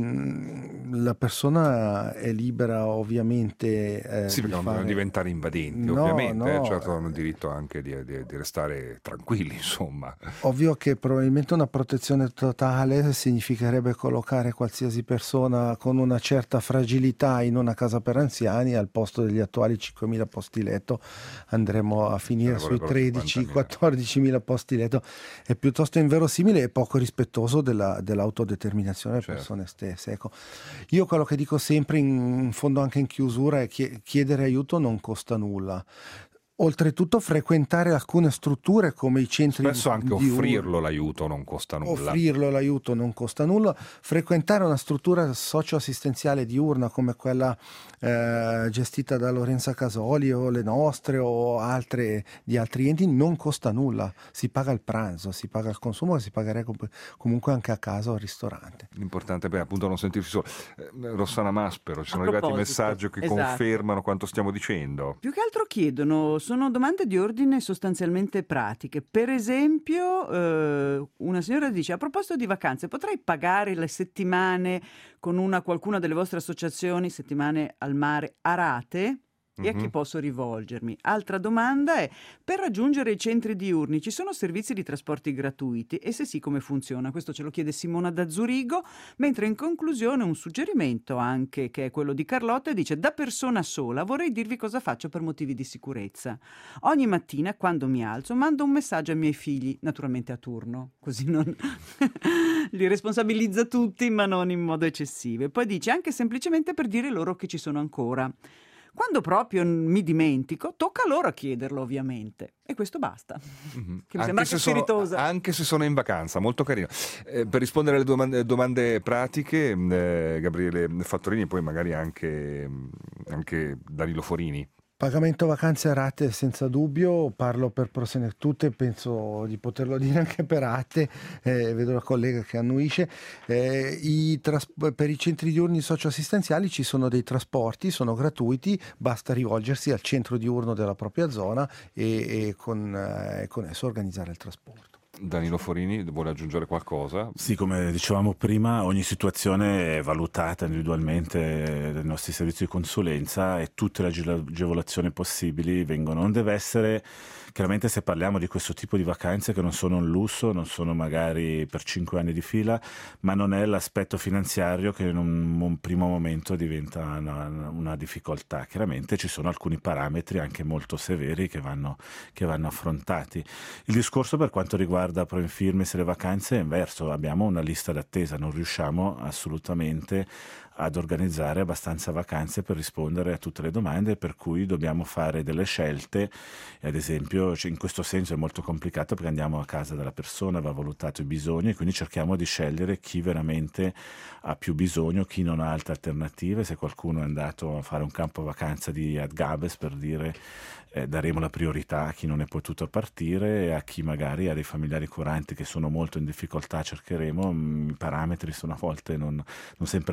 lì la persona è libera ovviamente eh, sì, di non fare... diventare invadenti, no, ovviamente, no, eh, certo hanno il diritto anche di, di, di restare tranquilli, insomma. Ovvio che probabilmente una protezione totale significherebbe collocare qualsiasi persona con una certa fragilità in una casa per anziani. Al posto degli attuali cinquemila posti letto andremo a finire sui tredici quattordicimila posti letto. È piuttosto inverosimile e poco rispettoso della, dell'autodeterminazione delle certo. persone stesse. Ecco, io quello che dico sempre in fondo anche in chiusura è che chiedere aiuto non costa nulla. Oltretutto frequentare alcune strutture come i centri spesso anche di offrirlo l'aiuto non costa nulla. Offrirlo l'aiuto non costa nulla. Frequentare una struttura socioassistenziale diurna come quella eh, gestita da Lorenza Casoli o le nostre o altre di altri enti non costa nulla. Si paga il pranzo, si paga il consumo e si pagherebbe comunque anche a casa o al ristorante. L'importante è appunto non sentirsi solo. Eh, Rossana Maspero, ci sono arrivati messaggi che esatto. confermano quanto stiamo dicendo. Più che altro chiedono, sono domande di ordine sostanzialmente pratiche. Per esempio, eh, una signora dice: a proposito di vacanze, potrei pagare le settimane con una qualcuna delle vostre associazioni, settimane al mare, a rate? E a chi posso rivolgermi? Altra domanda è: per raggiungere i centri diurni ci sono servizi di trasporti gratuiti? E se sì, come funziona? Questo ce lo chiede Simona da Zurigo, mentre in conclusione un suggerimento anche, che è quello di Carlotta, e dice: da persona sola vorrei dirvi cosa faccio per motivi di sicurezza. Ogni mattina quando mi alzo mando un messaggio ai miei figli, naturalmente a turno, così non li responsabilizza tutti ma non in modo eccessivo. E poi dice: anche semplicemente per dire loro che ci sono ancora. Quando proprio mi dimentico, tocca loro a chiederlo, ovviamente. E questo basta. Mm-hmm. Che mi anche sembra se che spiritosa. Sono, anche se sono in vacanza, molto carino. Eh, per rispondere alle domande, domande pratiche, eh, Gabriele Fattorini e poi magari anche, anche Danilo Forini. Pagamento vacanze a rate senza dubbio, parlo per Prosenectute, penso di poterlo dire anche per Atte, eh, vedo la collega che annuisce. Eh, i tras- per i centri diurni socioassistenziali ci sono dei trasporti, sono gratuiti, basta rivolgersi al centro diurno della propria zona e, e con, eh, con esso organizzare il trasporto. Danilo Forini vuole aggiungere qualcosa? Sì, come dicevamo prima, ogni situazione è valutata individualmente dai nostri servizi di consulenza e tutte le agevolazioni possibili vengono. Non deve essere, chiaramente se parliamo di questo tipo di vacanze che non sono un lusso, non sono magari per cinque anni di fila, ma non è l'aspetto finanziario che in un, un primo momento diventa una, una difficoltà. Chiaramente ci sono alcuni parametri anche molto severi che vanno, che vanno affrontati. Il discorso per quanto riguarda da Pro-Infirmis e le vacanze è inverso, abbiamo una lista d'attesa, non riusciamo assolutamente ad organizzare abbastanza vacanze per rispondere a tutte le domande, per cui dobbiamo fare delle scelte. E ad esempio in questo senso è molto complicato perché andiamo a casa della persona, va valutato i bisogni e quindi cerchiamo di scegliere chi veramente ha più bisogno, chi non ha altre alternative. Se qualcuno è andato a fare un campo vacanza di Adgabes, per dire, Eh, daremo la priorità a chi non è potuto partire e a chi magari ha dei familiari curanti che sono molto in difficoltà cercheremo. I parametri sono a volte non, non sempre facili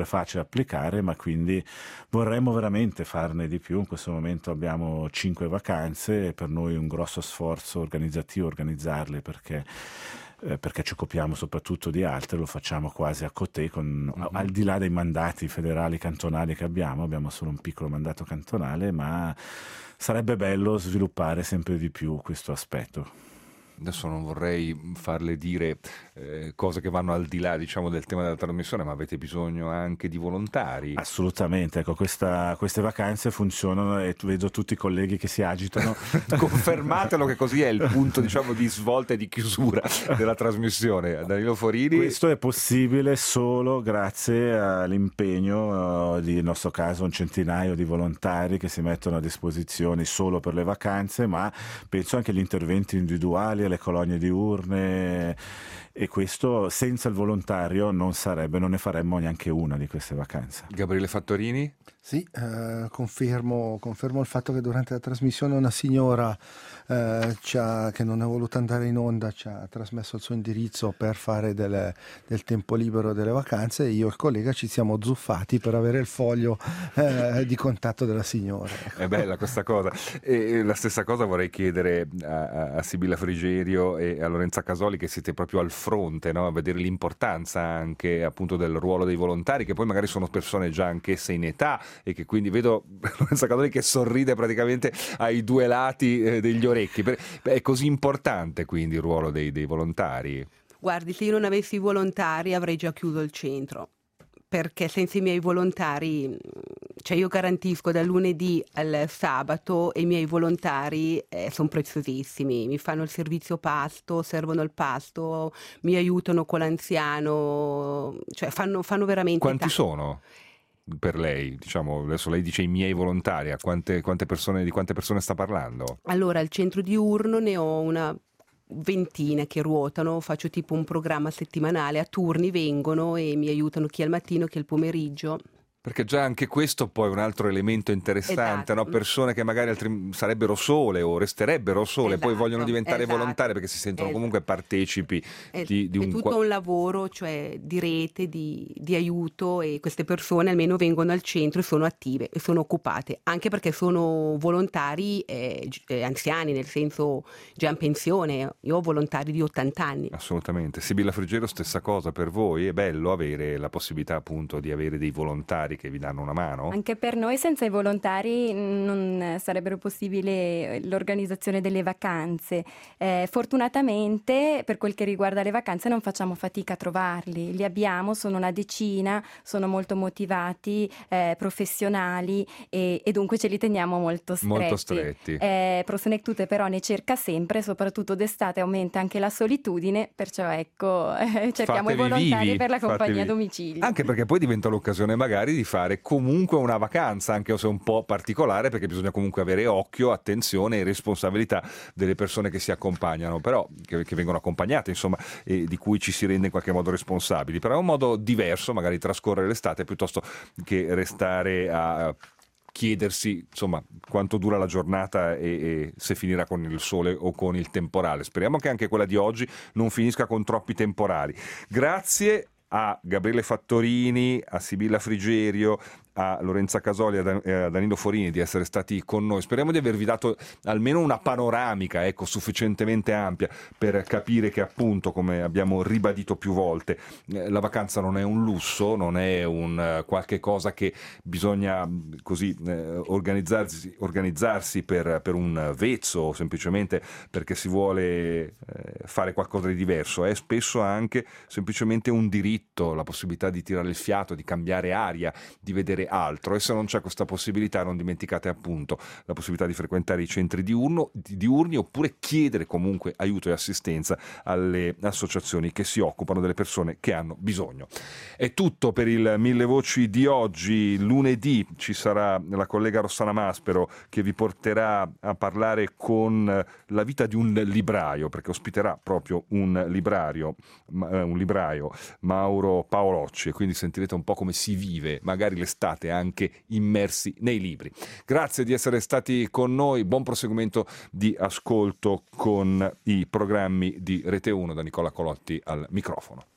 applicare, ma quindi vorremmo veramente farne di più. In questo momento abbiamo cinque vacanze e per noi è un grosso sforzo organizzativo organizzarle, perché eh, perché ci occupiamo soprattutto di altre, lo facciamo quasi a côté, con, mm-hmm. al di là dei mandati federali cantonali che abbiamo, abbiamo solo un piccolo mandato cantonale, ma sarebbe bello sviluppare sempre di più questo aspetto. Adesso non vorrei farle dire eh, cose che vanno al di là, diciamo, del tema della trasmissione, ma avete bisogno anche di volontari? Assolutamente, ecco, questa, queste vacanze funzionano e vedo tutti i colleghi che si agitano. Confermatelo che così è il punto, diciamo, di svolta e di chiusura della trasmissione. Danilo Forini. Questo è possibile solo grazie all'impegno uh, di, nel nostro caso, un centinaio di volontari che si mettono a disposizione solo per le vacanze, ma penso anche agli interventi individuali, le colonie diurne, e questo senza il volontario non sarebbe, non ne faremmo neanche una di queste vacanze. Gabriele Fattorini? Sì, eh, confermo, confermo il fatto che durante la trasmissione una signora eh, ci ha, che non ha voluto andare in onda ci ha trasmesso il suo indirizzo per fare delle, del tempo libero delle vacanze, e io e il collega ci siamo zuffati per avere il foglio eh, di contatto della signora. È bella questa cosa. E la stessa cosa vorrei chiedere a, a Sibilla Frigerio e a Lorenza Casoli, che siete proprio al fronte, no? A vedere l'importanza anche appunto del ruolo dei volontari, che poi magari sono persone già anch'esse in età, e che quindi vedo Lorenza Casoli che sorride praticamente ai due lati eh, degli orecchi. È così importante quindi il ruolo dei, dei volontari? Guardi, se io non avessi i volontari avrei già chiuso il centro, perché senza i miei volontari, cioè io garantisco dal lunedì al sabato, e i miei volontari eh, sono preziosissimi, mi fanno il servizio pasto, servono il pasto, mi aiutano con l'anziano, cioè fanno, fanno veramente Quanti tanto. sono per lei? Diciamo, adesso lei dice i miei volontari, a quante, quante persone, di quante persone sta parlando? Allora, al centro diurno ne ho una ventina che ruotano, faccio tipo un programma settimanale, a turni vengono e mi aiutano chi al mattino, chi al pomeriggio. Perché già anche questo poi è un altro elemento interessante, Esatto. no? Persone che magari altri sarebbero sole o resterebbero sole, Esatto, poi vogliono diventare esatto, volontarie perché si sentono esatto. comunque partecipi È, di, di è un... tutto un lavoro, cioè di rete, di, di aiuto, e queste persone almeno vengono al centro e sono attive e sono occupate, anche perché sono volontari eh, eh, anziani, nel senso già in pensione. Io ho volontari di ottanta anni. Assolutamente. Sibilla Frigerio, stessa cosa per voi, è bello avere la possibilità appunto di avere dei volontari che vi danno una mano? Anche per noi senza i volontari non sarebbero possibile l'organizzazione delle vacanze. Eh, fortunatamente per quel che riguarda le vacanze non facciamo fatica a trovarli, li abbiamo, sono una decina, sono molto motivati, eh, professionali e, e dunque ce li teniamo molto stretti. Molto stretti. Eh, Prosenectute però ne cerca sempre, soprattutto d'estate aumenta anche la solitudine, perciò ecco eh, cerchiamo Fatevi i volontari vivi, per la compagnia fatevi- a domicilio. Anche perché poi diventa l'occasione magari di fare comunque una vacanza, anche se un po' particolare, perché bisogna comunque avere occhio, attenzione e responsabilità delle persone che si accompagnano, però che, che vengono accompagnate, insomma, e di cui ci si rende in qualche modo responsabili. Però è un modo diverso magari trascorrere l'estate piuttosto che restare a chiedersi insomma quanto dura la giornata e, e se finirà con il sole o con il temporale. Speriamo che anche quella di oggi non finisca con troppi temporali. Grazie a Gabriele Fattorini, a Sibilla Frigerio, a Lorenza Casoli e a Danilo Forini di essere stati con noi. Speriamo di avervi dato almeno una panoramica, ecco, sufficientemente ampia per capire che appunto, come abbiamo ribadito più volte, la vacanza non è un lusso, non è un qualche cosa che bisogna così eh, organizzarsi, organizzarsi per, per un vezzo o semplicemente perché si vuole eh, fare qualcosa di diverso. È spesso anche semplicemente un diritto, la possibilità di tirare il fiato, di cambiare aria, di vedere altro, e se non c'è questa possibilità non dimenticate appunto la possibilità di frequentare i centri diurno, di, diurni oppure chiedere comunque aiuto e assistenza alle associazioni che si occupano delle persone che hanno bisogno. È tutto per il Mille Voci di oggi. Lunedì ci sarà la collega Rossana Maspero che vi porterà a parlare con la vita di un libraio, perché ospiterà proprio un librario, un libraio Mauro Paolocci, e quindi sentirete un po' come si vive magari l'estate anche immersi nei libri. Grazie di essere stati con noi, buon proseguimento di ascolto con i programmi di Rete uno, da Nicola Colotti al microfono.